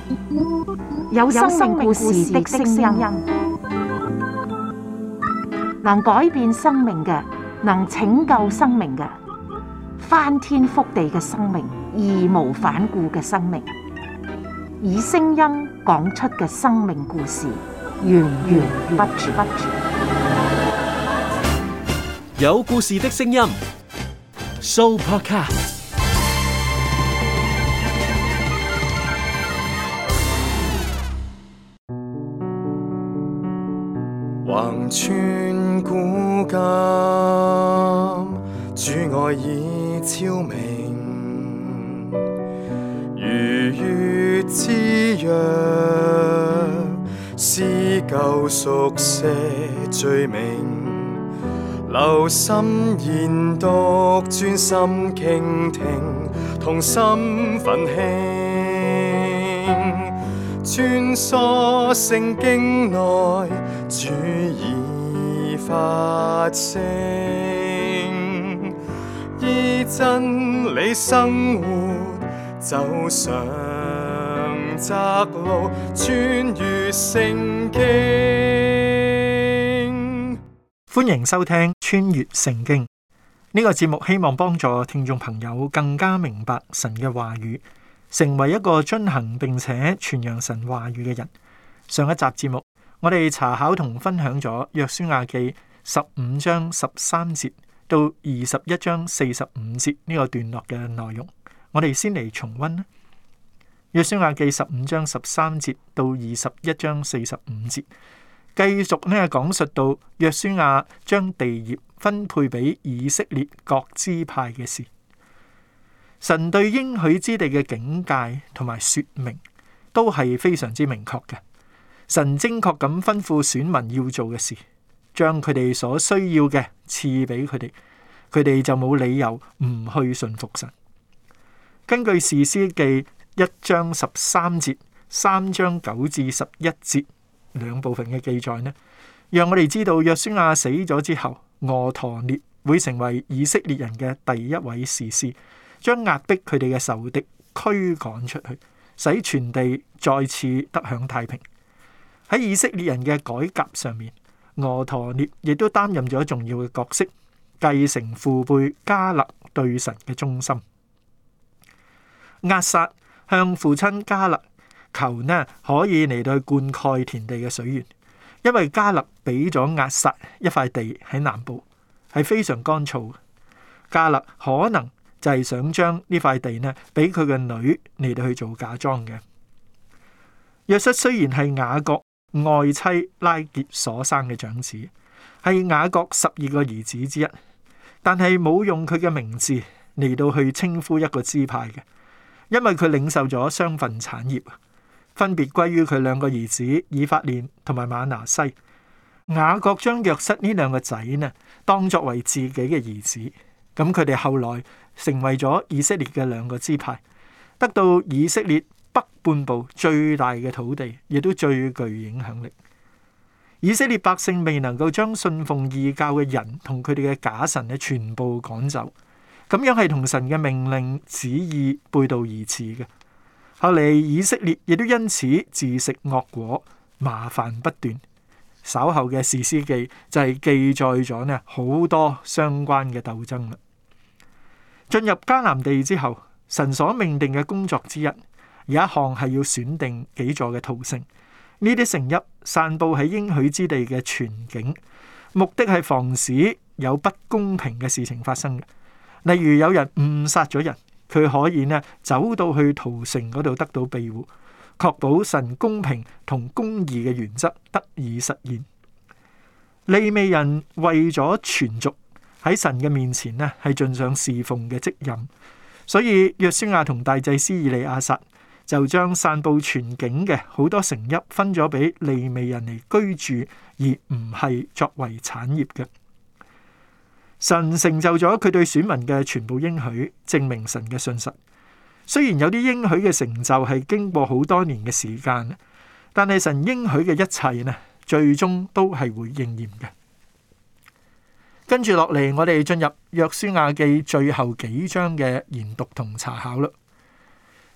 有生命故事的聲音，能改變生命嘅，能拯救生命嘅，翻天覆地嘅生命，義無反顧嘅生命，以聲音講出嘅生命故事，源源不絕。 有故事的聲音 ，Sooopodcast。 橫穿古今，主愛已超明，如月之約，撕舊熟寫罪名，留心研讀，專心傾聽，同心奮興，穿梭聖經內，主已發聲，依真理生活，走上窄路，穿越聖經。 歡迎收聽《穿越聖經》呢個節目，希望幫助聽眾朋友更加明白神嘅話語，成為一個遵行並且傳揚神話語嘅人。上一集節目，我哋查考同分享咗約書亞記15章13節到21章45節呢個段落嘅內容。我哋先嚟重溫啦。約書亞記15章13節到21章45節，繼續講述到約書亞將地業分配俾以色列各支派嘅事。神對應許之地嘅境界同埋說明都係非常之明確嘅。神精確咁吩咐選民要做嘅事，將佢哋所需要嘅賜俾佢哋，佢哋就冇理由唔去順服神。根據士師記1章13節、3章9至11節兩部分嘅記載呢，讓我哋知道約書亞死咗之後，俄陀聶會成為以色列人嘅第一位士師，將壓迫佢哋嘅仇敵驅趕出去，使全地再次得享太平。喺以色列人嘅改革上面，俄陀聶亦都擔任咗重要嘅角色，繼承父輩迦勒對神嘅忠心。押撒向父親迦勒求可以嚟到去灌溉田地嘅水源，因為迦勒俾咗押撒一塊地喺南部，係非常乾燥嘅。迦勒可能就係想將呢塊地俾佢嘅女嚟到去做嫁妝嘅。約瑟雖然係雅各愛妻拉結所生嘅長子，係雅各12個兒子之一，但係冇用佢嘅名字嚟到去稱呼一個支派嘅，因為佢領受咗雙份產業，分別歸於佢兩個兒子以法蓮同埋瑪拿西。雅各將約瑟呢兩個仔當作為自己嘅兒子，咁佢哋後來成為咗以色列嘅兩個支派，得到以色列北半部最大嘅土地，亦都最具影響力。以色列百姓未能夠將信奉異教嘅人同佢哋嘅假神全部趕走，咁樣係同神嘅命令旨意背道而馳嘅。後嚟以色列亦都因此自食惡果，麻煩不斷。稍後嘅士師記就係記載咗好多相關嘅鬥爭啦。進入迦南地之後，神所命定嘅工作之一，有一項係要選定幾座嘅逃城，呢啲城邑散佈喺應許之地嘅全境，目的係防止有不公平嘅事情發生嘅。例如有人誤殺咗人，佢可以走到去逃城嗰度得到庇護，確保神公平同公義嘅原則得以實現。利未人為咗全族喺神嘅面前係盡上侍奉嘅職任，所以約書亞同大祭司以利亞撒就將散佈全境嘅好多城邑分咗俾利未人嚟居住，而唔係作為產業嘅。神成就咗佢對選民嘅全部應許，證明神嘅信實。雖然有啲應許嘅成就係經過好多年嘅時間，但係神應許嘅一切最終都係會應驗嘅。跟住落嚟，我哋進入約書亞記最後幾章嘅研讀同查考啦。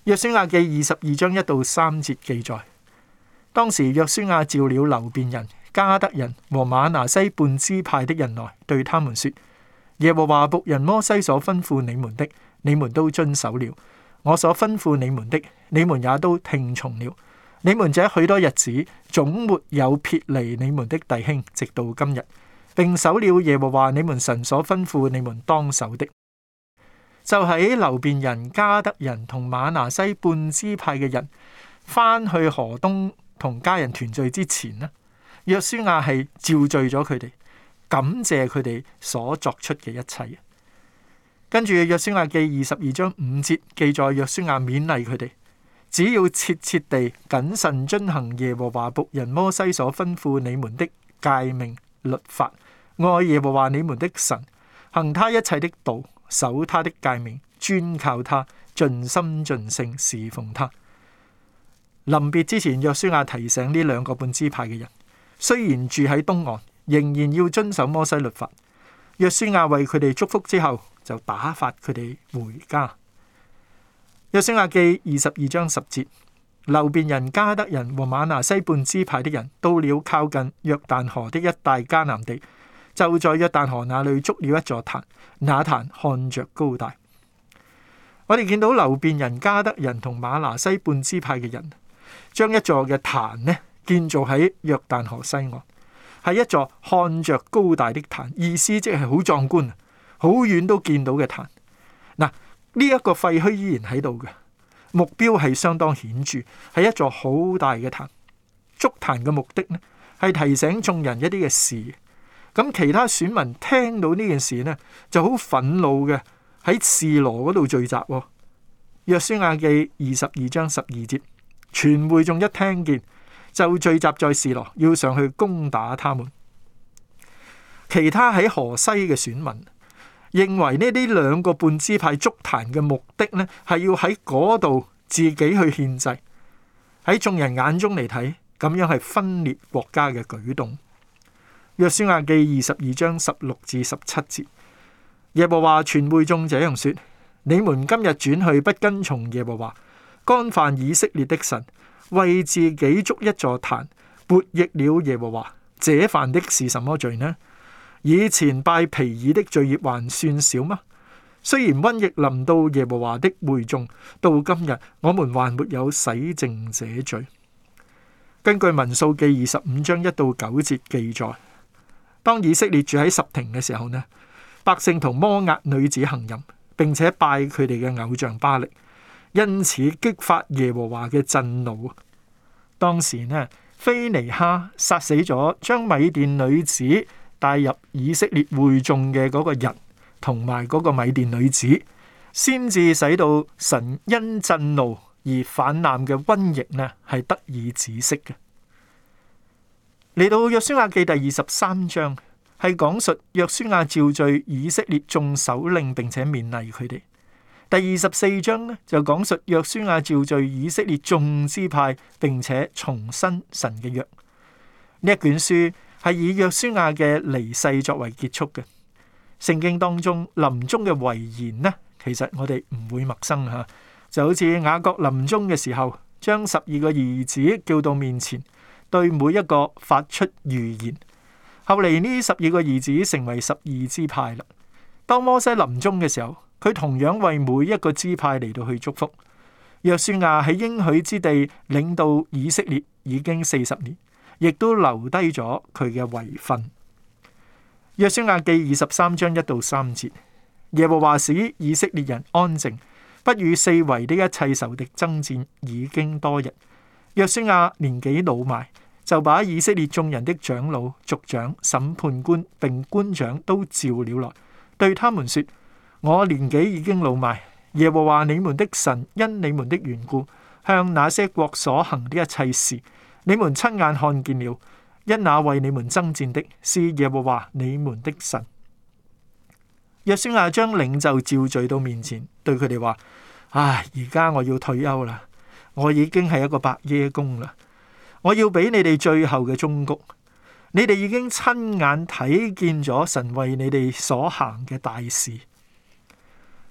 約書亞記22章1到3節記載，當時約書亞召了流便人、迦得人和瑪拿西半支派的人來，對他們說：耶和華僕人摩西所吩咐你們的，你們都遵守了；我所吩咐你們的，你們也都聽從了。你們這許多日子總沒有撇離你們的弟兄，直到今日，並守了耶和華你們神所吩咐你們當守的。就喺流便人、迦得人同瑪拿西半支派嘅人翻去河東同家人團聚之前呢，約書亞係召聚咗佢哋，感謝佢哋所作出嘅一切。跟住約書亞記22章5節記載，約書亞勉勵佢哋，只要切切地謹慎遵行耶和華僕人摩西所吩咐你們的誡命律法，愛耶和華你們的神，行他一切的道，守他的誡命，專靠他，盡心盡性侍奉他。臨別之前，約書亞提醒呢兩個半支派嘅人，雖然住喺東岸，仍然要遵守摩西律法。約書亞為佢哋祝福之後，就打發佢哋回家。約書亞記22章10節，流便人、迦得人和瑪拿西半支派的人到了靠近約旦河的一帶迦南地，就在約旦河那裏築了一座壇，那壇看着高大。我哋見到流便人、迦得人同瑪拿西半支派嘅人，將一座嘅壇呢建造喺約旦河西岸，係一座看着高大的壇，意思即係好壯觀，好遠都見到嘅壇。嗱，呢一個廢墟依然喺度嘅，目標係相當顯著，係一座好大嘅壇。築壇嘅目的呢，係提醒眾人一啲嘅事。咁其他選民聽到呢件事呢，就好憤怒嘅，喺示羅嗰度聚集。約書亞記22章12節，全會眾一聽見，就聚集在示羅，要上去攻打他們。其他喺河西嘅選民認為呢啲兩個半支派築壇嘅目的呢，係要喺嗰度自己去獻祭。喺眾人眼中嚟睇，咁樣係分裂國家嘅舉動。約書亞記22章16至17節，耶和華全會眾這樣說：你們今日轉去不跟從耶和華，干犯以色列的神，為自己築一座壇，悖逆了耶和華，這犯的是什麼罪呢？以前拜毗珥的罪孽還算少嗎？雖然瘟疫臨到耶和華的會眾，到今日我們還沒有洗淨這罪。根據民數記25章1到9節記載，當以色列住喺十亭嘅時候呢，百姓同摩押女子行淫，並且拜佢哋嘅偶像巴力，因此激發耶和華嘅震怒。當時呢，非尼哈殺死咗將米甸女子帶入以色列會眾嘅嗰個人，同埋嗰個米甸女子，先至使到神因震怒而泛濫嘅瘟疫呢係得以止息嘅。嚟到約書亞記第23章，係講述約書亞召聚以色列眾首領，並且勉勵佢哋。第24章呢，就講述約書亞召聚以色列眾支派，並且重申神嘅約。呢一卷書係以約書亞嘅離世作為結束嘅。聖經當中臨終嘅遺言呢，其實我哋唔會陌生吓，就好似雅各臨終嘅時候，將12個兒子叫到面前，對每一個發出預言。後嚟呢12個兒子成為12支派啦。當摩西臨終嘅時候，佢同樣為每一個支派嚟到去祝福。約書亞喺應許之地領導以色列已經40年，亦都留低咗佢嘅遺訓。約書亞記23章1到3節，耶和華使以色列人安靜，不與四圍的一切仇敵爭戰，已經多日。約書亞年紀老邁，就把以色列眾人的長老、族長、審判官並官長都召了來，對他們說：我年紀已經老邁，耶和華你們的神因你們的緣故，向那些國所行的一切事，你們親眼看見了。因那為你們爭戰的是耶和華你們的神。約書亞將領袖召聚到面前，對佢哋話：唉，而家我要退休啦，我已經係一個伯耶公啦，我要俾你哋最後嘅忠告。你哋已經親眼睇見咗神為你哋所行嘅大事。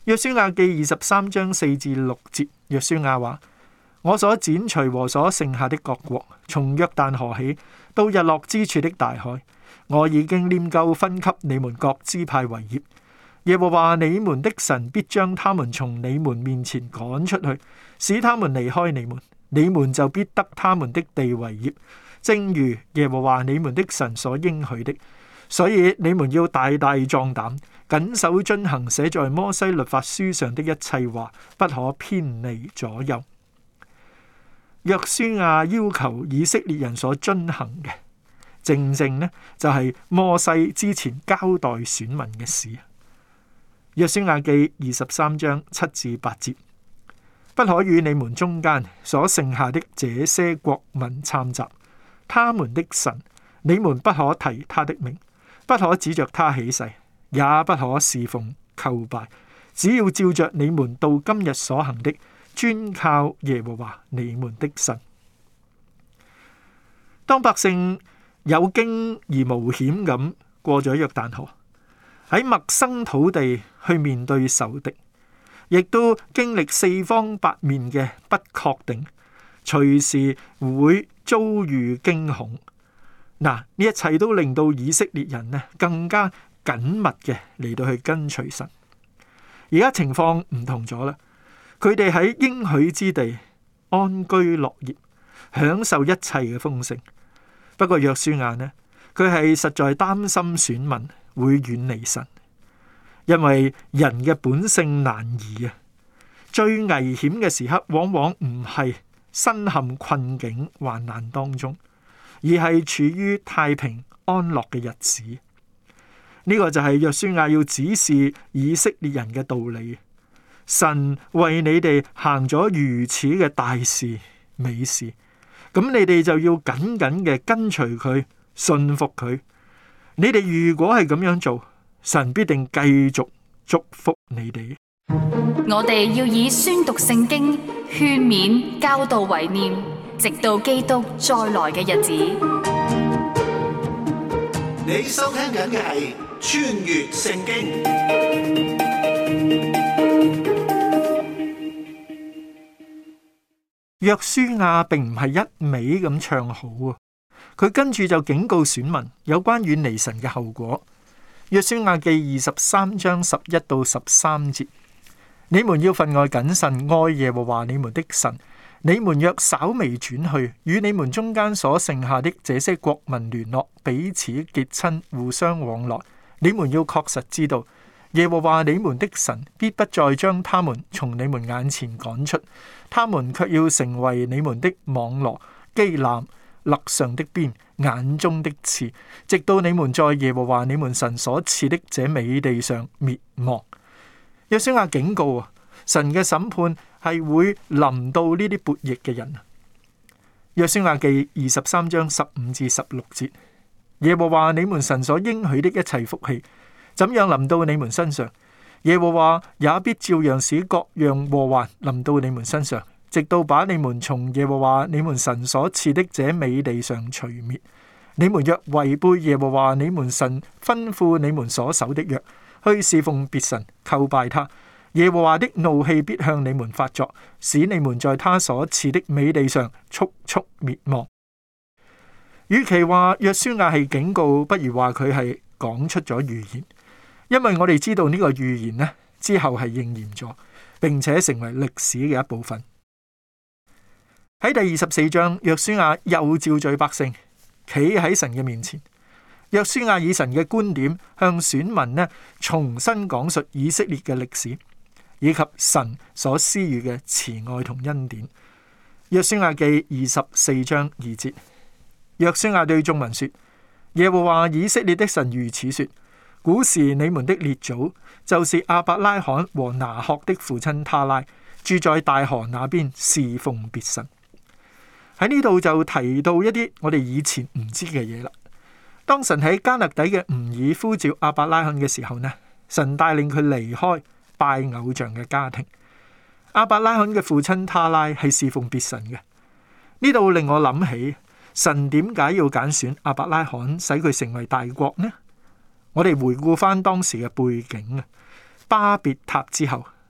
約書亞記23章4至6節，約書亞話：我所剪除和所剩下的各國，從約旦河起到日落之處的大海，我已經拈鬮分給你們各支派為業。耶和華你們的神必將他們從你們面前趕出去，使他們離開你們，你們就必得他們的地為業，正如耶和華你們的神所應許的。所以你們要大大壯膽，謹守遵行寫在摩西律法書上的一切話，不可偏離左右。約書亞要求以色列人所遵行嘅，正正呢就係摩西之前交代選民嘅事。約書亞記23章7至8節，不可與你們中間所剩下的這些國民摻雜，他們的神，你們不可提他的名，不可指着他起誓，也不可侍奉叩拜，只要照着你們到今日所行的，專靠耶和華你們的神。當百姓有驚而無險咁過咗約旦河，喺陌生土地去面對仇敵，亦都經歷四方八面嘅不確定，隨時會遭遇驚恐。嗱，呢一切都令到以色列人呢更加緊密嘅嚟到去跟隨神。而家情況唔同咗啦，佢哋喺應許之地安居樂業，享受一切嘅豐盛。不過約書亞呢，佢係實在擔心選民會遠離神，因為人嘅本性難移啊。最危險嘅時刻，往往唔係身陷困境患難當中，而係處於太平安樂嘅日子。呢個就係約書亞要指示以色列人嘅道理。神為你哋行咗如此嘅大事美事，咁你哋就要緊緊嘅跟隨佢，信服佢。你哋如果係咁樣做，神必定繼續祝福你哋。 我哋要以宣讀聖經、勸勉、教導為念，直到基督再來嘅日子。 你收聽緊嘅係穿越聖經。 約書亞並唔係一味咁唱好啊，佢跟住就警告選民有關遠離神嘅後果。約書亞記23章11到13節，你們要分外謹慎，愛耶和華你們的神。你們若稍微轉去，與你們中間所剩下的這些國民聯絡，彼此結親，互相往來，你們要確實知道，耶和華你們的神必不再將他們從你們眼前趕出，他們卻要成為你們的網羅、機檻、肋上的鞭、眼中的刺，直到你們在耶和華你們神所賜的這美地上滅亡。約書亞警告啊，神嘅審判係會臨到呢啲悖逆嘅人。約書亞記23章15至16節，耶和華你們神所應許的一切福氣，怎樣臨到你們身上，耶和華也必照樣使各樣禍患臨到你們身上，直到把你們從耶和華你們神所賜的這美地上除滅。你們若違背耶和華你們神吩咐你們所守的約，去侍奉別神，叩拜他，耶和華的怒氣必向你們發作，使你們在他所賜的美地上速速滅亡。與其話約書亞係警告，不如話佢係講出咗預言，因為我哋知道呢個預言呢之後係應驗咗，並且成為歷史嘅一部分。喺第24章，約書亞又召集百姓，企喺神嘅面前。約書亞以神嘅觀點向選民呢重新講述以色列嘅歷史，以及神所施予嘅慈愛同恩典。約書亞記24章2節，約書亞對眾民說：耶和華以色列的神如此說：古時你們的列祖，就是亞伯拉罕和拿鶴的父親他拉，住在大河那邊侍奉別神。喺呢度就提到一啲我哋以前唔知嘅嘢啦。當神喺迦勒底嘅吾爾呼召亞伯拉罕嘅時候呢，神帶領佢離開拜偶像嘅家庭。亞伯拉罕嘅父親他拉係侍奉別神嘅。呢度令我諗起神點解要揀選亞伯拉罕，使佢成為大國呢？我哋回顧翻當時嘅背景啊，巴別塔之後，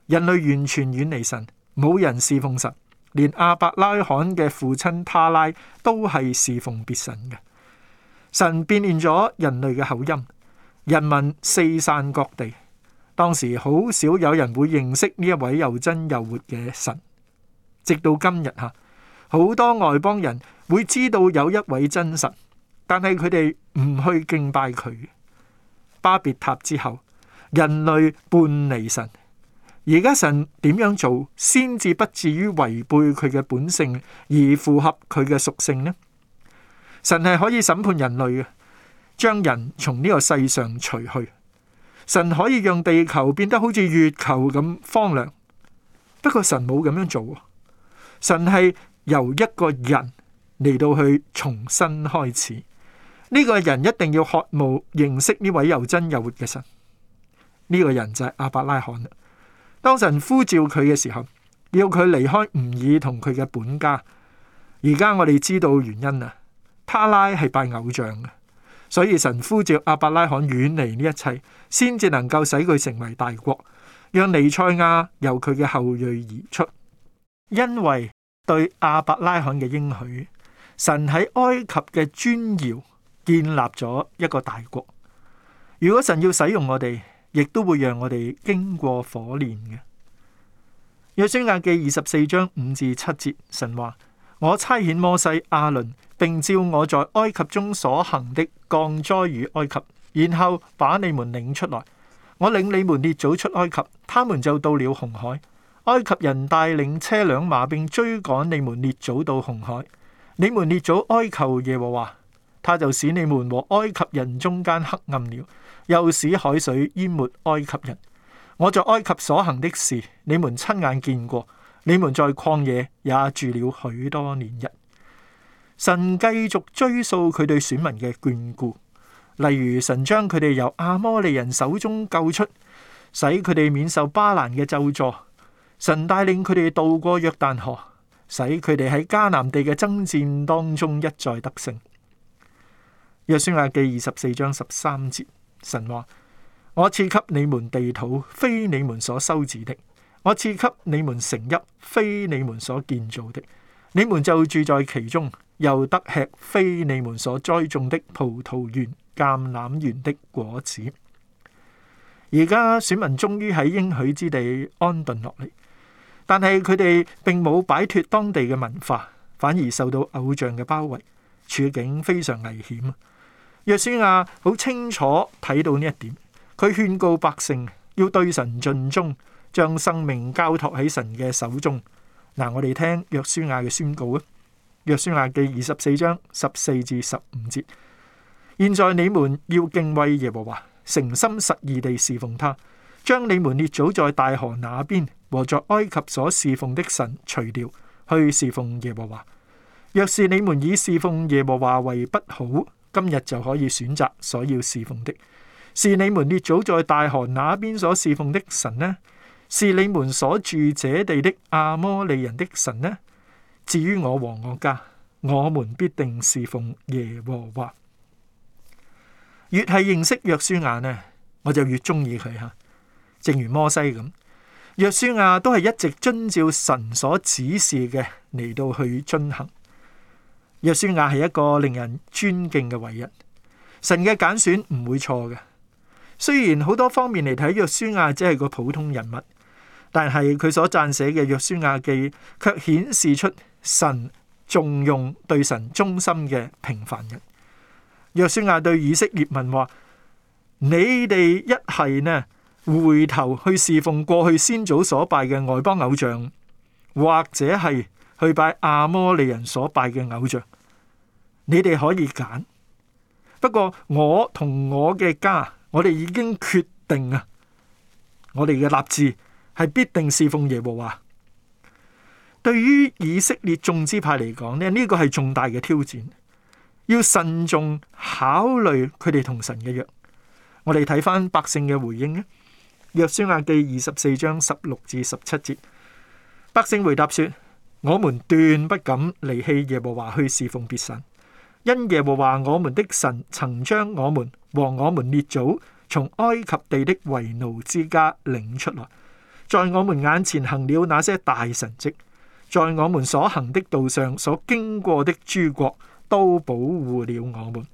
人類完全遠離神，冇人侍奉神，連亞伯拉罕嘅父親他拉都係侍奉別神嘅。神變亂咗人類嘅口音，人民四散各地。當時好少有人會認識呢一位又真又活嘅神，直到今日好多外邦人會知道有一位真神，但係佢哋唔去敬拜佢。巴別塔之後，人類叛離神。而家神點樣做先至不至於違背佢嘅本性，而符合佢嘅屬性呢？神係可以審判人類嘅，將人從呢個世上除去。神可以讓地球變得好似月球咁荒涼，不過神冇咁樣做。神係由一個人嚟到去重新開始。呢個人一定要渴慕認識呢位又真又活嘅神。呢個人就係亞伯拉罕啦。當神呼召佢嘅時候，要佢離開吾爾同佢嘅本家。而家我哋知道原因啦，他拉係拜偶像嘅，所以神呼召亞伯拉罕遠離呢一切，先至能夠使佢成為大國，讓彌賽亞由佢嘅後裔而出。因為對亞伯拉罕嘅應許，神喺埃及嘅磚窯建立咗一個大國。如果神要使用我哋，亦都會讓我哋經過火煉嘅。約書亞記24章5至7節，神話：我差遣摩西、亞倫，並照我在埃及中所行的降災與埃及，然後把你們領出來。我領你們列祖出埃及，他們就到了紅海。埃及人帶領車輛馬兵追趕你們列祖到紅海。你們列祖哀求耶和華，他就使你們和埃及人中間黑暗了，又使海水淹沒埃及人。我在埃及所行的事，你們親眼見過。你們在曠野也住了許多年日。神繼續追溯佢對選民嘅眷顧，例如神將佢哋由亞摩利人手中救出，使佢哋免受巴蘭嘅咒詛。神帶領佢哋渡過約旦河，使佢哋喺迦南地嘅爭戰當中一再得勝。約書亞記24章13節，神話：我賜給你們地土，非你們所修治的；我賜給你們城邑，非你們所建造的。你們就住在其中，又得吃非你們所栽種的葡萄園、橄欖園的果子。而家選民終於喺應許之地安頓落嚟，但係佢哋並冇擺脫當地嘅文化，反而受到偶像嘅包圍，處境非常危險。約書亞好清楚睇到呢一點，佢勸告百姓要對神盡忠，將生命交託喺神嘅手中。嗱，我哋聽約書亞嘅宣告啊。約書亞記24章14至15節，現在你們要敬畏耶和華，誠心實意地侍奉他，將你們列祖在大河那邊和在埃及所侍奉的神除掉，去侍奉耶和華。若是你們以侍奉耶和華為不好，今日就可以選擇所要侍奉的，是你們列祖在大河那邊所侍奉的神呢？是你們所住這地的亞摩利人的神呢？至於我和我家，我們必定侍奉耶和華。越係認識約書亞呢，我就越中意佢吓。正如摩西咁，約書亞都係一直遵照神所指示嘅嚟到去遵行。約書亞係一個令人尊敬嘅偉人，神嘅揀選唔會錯嘅。雖然好多方面嚟睇，約書亞只係個普通人物，但係佢所撰寫嘅約書亞記卻顯示出神重用對神忠心嘅平凡人。約書亞對以色列民話：你哋一係呢回頭去侍奉過去先祖所拜嘅外邦偶像，或者係去拜亞摩利人所拜嘅偶像，你哋可以揀。不過我同我嘅家，我哋已經決定啊，我哋嘅立志係必定侍奉耶和華。對於以色列眾支派嚟講呢，呢個係重大嘅挑戰，要慎重考慮佢哋同神嘅約。我哋睇翻百姓嘅回應咧，約書亞記24章16至17節，百姓回答說：我們斷不敢離棄耶和華去侍奉別神，因耶和華我們的神曾將我們和我們列祖從埃及地的為奴之家領出來， 在我們眼前行了那些大神蹟，在我們所行的道上所經過的諸國都保護了我們。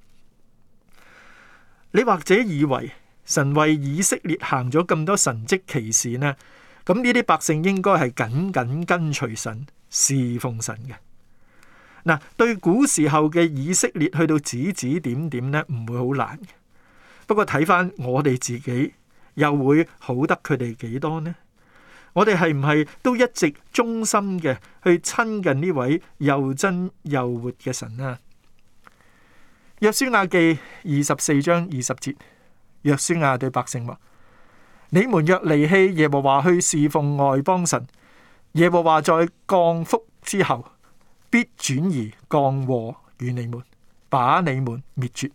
你或者以為神為以色列行咗咁多神蹟奇事呢？咁呢啲百姓應該係緊緊跟隨神、侍奉神嘅。嗱，對古時候嘅以色列去到指指點點呢，唔會好難。不過睇翻我哋自己，又會好得佢哋幾多呢？我哋係唔係都一直忠心嘅去親近呢位又真又活嘅神呢？約書亞記24章20節，約書亞對百姓話：你們若離棄耶和華去侍奉外邦神，耶和華在降福之後，必轉移降禍與你們，把你們滅絕。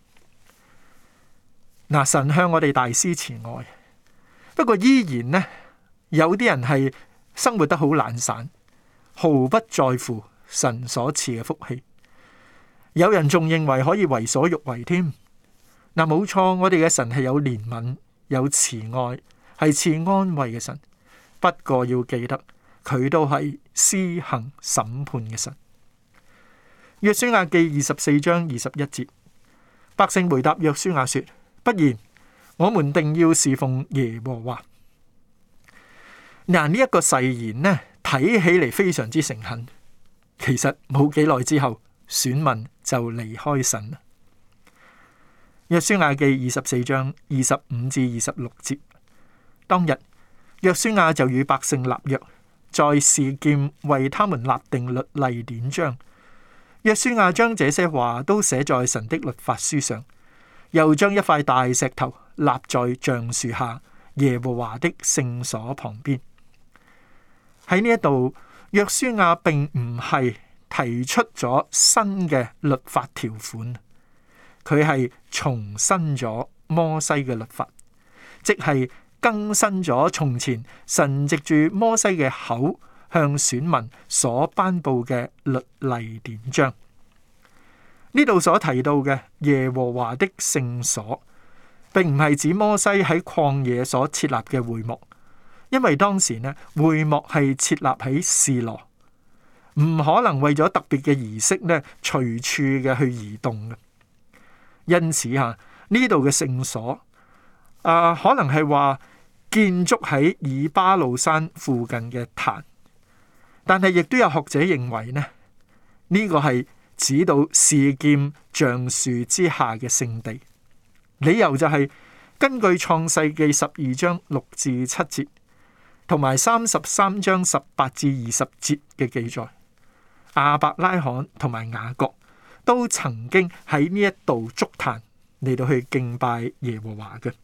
嗱，神向我哋大施慈愛，不過依然呢，有啲人係生活得好懶散，毫不在乎神所賜嘅福氣。有人仲認為可以為所欲為添。嗱，冇錯，我哋嘅神係有憐憫、有慈愛，係賜安慰嘅神。不過要記得，佢都係施行審判嘅神。約書亞記24章21節，百姓回答約書亞說：不然，我們定要侍奉耶和華。嗱，呢一個誓言呢，睇起嚟非常之誠懇，其實冇幾耐之後，選民就離開神啦。約書亞記24章25至26節，當日約書亞就與百姓立約，在示劍為他們立定律例典章。約書亞將這些話都寫在神的律法書上，又將一塊大石頭立在橡樹下耶和華的聖所旁邊。喺呢一度，約書亞並唔係提出咗新嘅律法條款，佢係重申咗摩西嘅律法，即係更新咗從前神藉住摩西嘅口向選民所頒布嘅律例典章。呢度所提到嘅耶和華的聖所，並唔係指摩西喺曠野所設立嘅會幕，因為當時呢，會幕係設立喺示羅，唔可能為咗特別嘅儀式呢隨處嘅去移動嘅。因此呢度嘅聖所可能係話建築喺以巴路山附近嘅壇，但係亦都有學者認為呢個係指到示劍橡樹之下嘅聖地。理由就係根據創世記12章6至7節同埋33章18至20節嘅記載，亞伯拉罕同埋雅各都曾經喺呢一度築壇嚟到去敬拜耶和華嘅。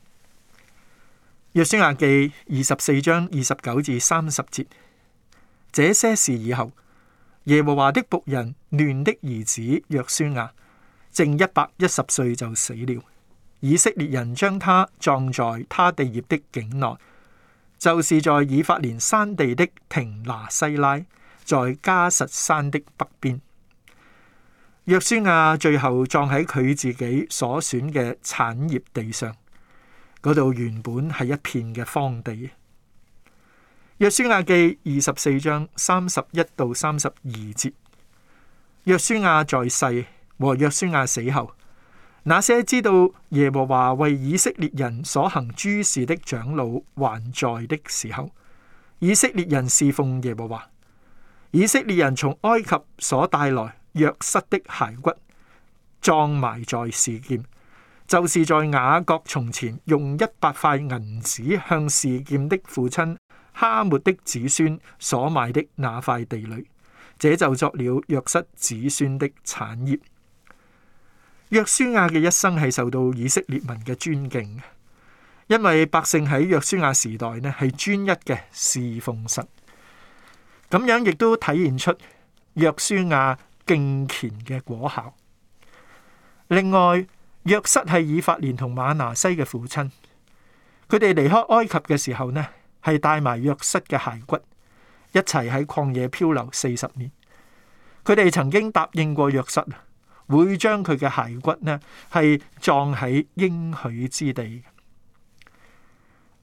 約書亞記24章29至30節，這些事以後，耶和華的僕人嫩的兒子約書亞正110歲就死了，以色列人將他葬在他地業的境內，就是在以法蓮山地的亭拿西拉，在迦實山的北邊。約書亞最後葬喺佢自己所選嘅產業地上，嗰度原本係一片嘅荒地。約書亞記24章31到32節，約書亞在世和約書亞死後，那些知道耶和華為以色列人所行諸事的長老還在的時候，以色列人侍奉耶和華。以色列人從埃及所帶來約瑟的骸骨，葬埋在示劍，就是在雅各從前用100塊銀子向示劍的父親哈末的子孫所買的那塊地裏，這就作了約瑟子孫的產業。約書亞嘅一生係受到以色列民嘅尊敬，因為百姓喺約書亞時代呢係專一嘅侍奉神，咁樣亦都體現出約書亞敬虔嘅果效。另外，約瑟係以法蓮同瑪拿西嘅父親，佢哋離開埃及嘅時候呢，係帶埋約瑟嘅骸骨，一齊喺曠野漂流40年。佢哋曾經答應過約瑟，會將佢嘅骸骨呢係葬喺應許之地。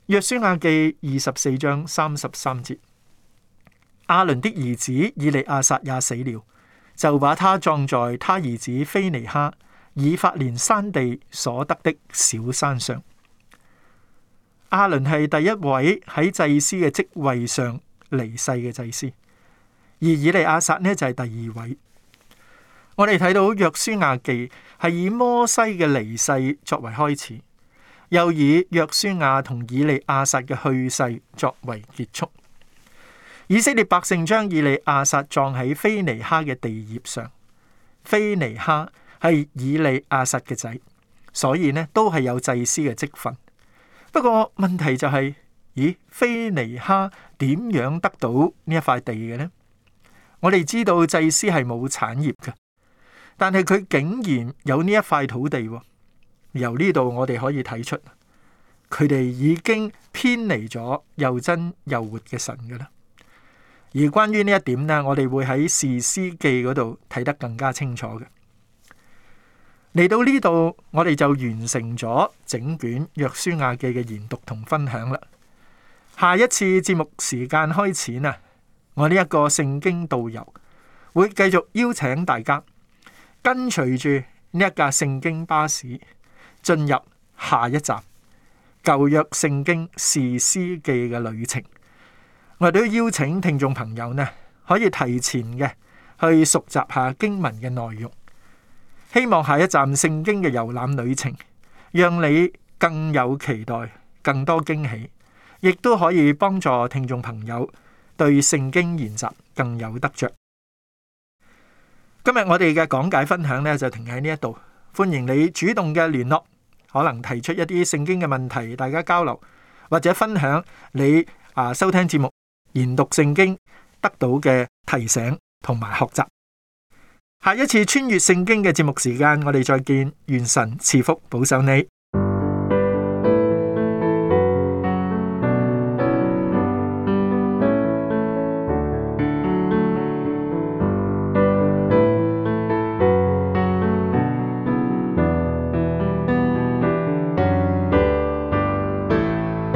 約書亞記24章33節，亞倫的兒子以利亞撒也死了，就把他葬在他兒子非尼哈以法蓮山地所得的小山上。亞倫係第一位喺祭司嘅職位上離世嘅祭司，而以利亞撒呢就係第二位。我哋睇到約書亞記係以摩西嘅離世作為開始，又以約書亞同以利亞撒嘅去世作為結束。以色列百姓將以利亞撒葬喺非尼哈嘅地業上，非尼哈係以利亞撒嘅仔，所以呢都係有祭司嘅職分。不過問題就係，非尼哈點樣得到呢一塊地嘅呢？我哋知道祭司係冇產業嘅，但係佢竟然有呢一塊土地。由呢度我哋可以睇出，佢哋已經偏離咗又真又活嘅神㗎喇。而關於呢一點呢，我哋會喺士師記嗰度睇得更加清楚嘅。嚟到呢度，我哋就完成咗整卷約書亞記嘅研讀同分享啦。下一次節目時間開始呢，我呢一個聖經導遊會繼續邀請大家跟隨住呢一架聖經巴士進入下一站舊約聖經士師記嘅旅程。我哋都邀請聽眾朋友呢，可以提前嘅去熟習下經文嘅內容。希望下一站聖經嘅遊覽旅程，讓你更有期待，更多驚喜，亦都可以幫助聽眾朋友對聖經研習更有得着。今日我哋嘅講解分享呢，就停喺呢一度，歡迎你主動嘅聯絡，可能提出一啲聖經嘅問題，大家交流，或者分享你收聽節目研讀聖經得到嘅提醒同埋學習。下一次穿越聖經嘅節目時間，我哋再見，願神賜福保守你。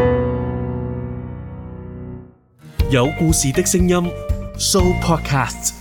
有故事的聲音 Show Podcast。